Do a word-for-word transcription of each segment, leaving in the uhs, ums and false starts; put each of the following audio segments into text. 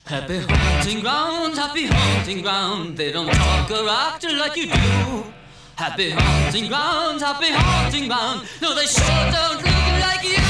Happy hunting ground, happy hunting ground. They don't talk or act like you do. Happy hunting ground, happy hunting ground. No, they sure don't look like you.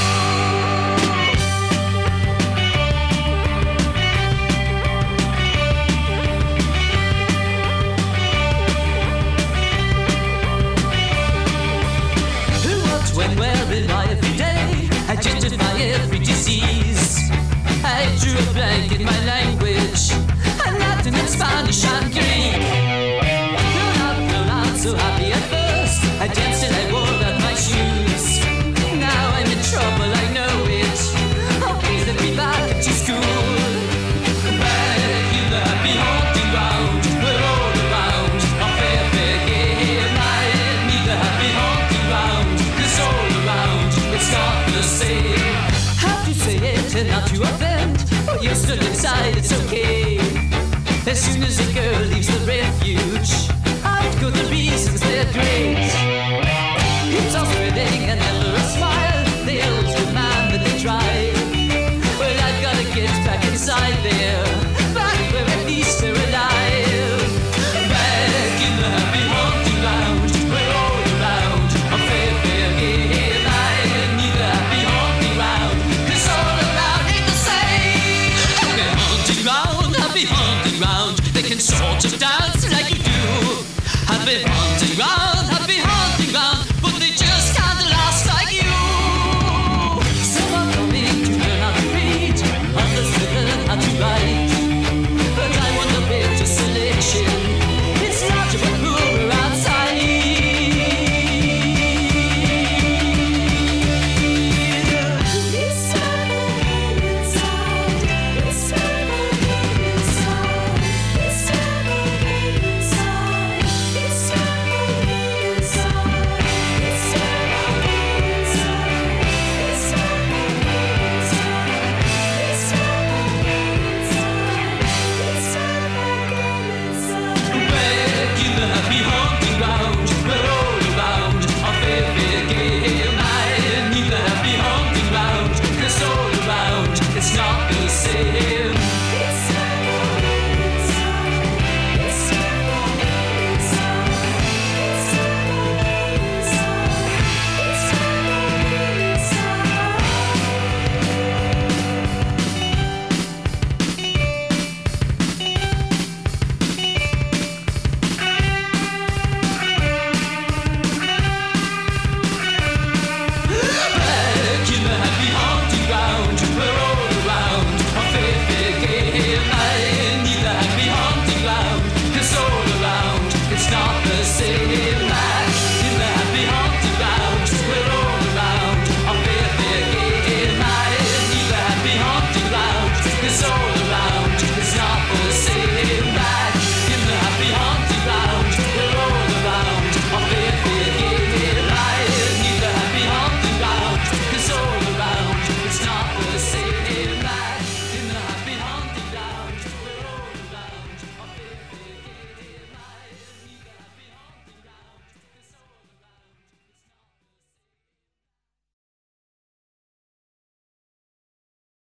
When wearing by every day, I justify every disease. I drew a blank in my language, and Latin and Spanish and Greek. Grown up, grown up, so happy at first. I danced till I wore out my shoes. Now I'm in trouble, I know it. Oh, please let me back to school. Back in the happy hunting ground, we're all around. A fair, fair game. I need the happy hunting ground. All around, it's not the same. How to say it and not to offend? Well, you're still inside, it's okay. As soon as a girl leaves the refuge, out go the reasons they're great. It's all spreading and never a smile. They always demand that they try. Well, I've gotta get back inside there, back where at least they're alive. Back in the happy hunting ground, we're all around. A fair, fair game. I need the happy hunting ground. 'Cause all around ain't the same. Happy hunting ground, happy hunting ground. They can sort of dance like you do. Happy hunting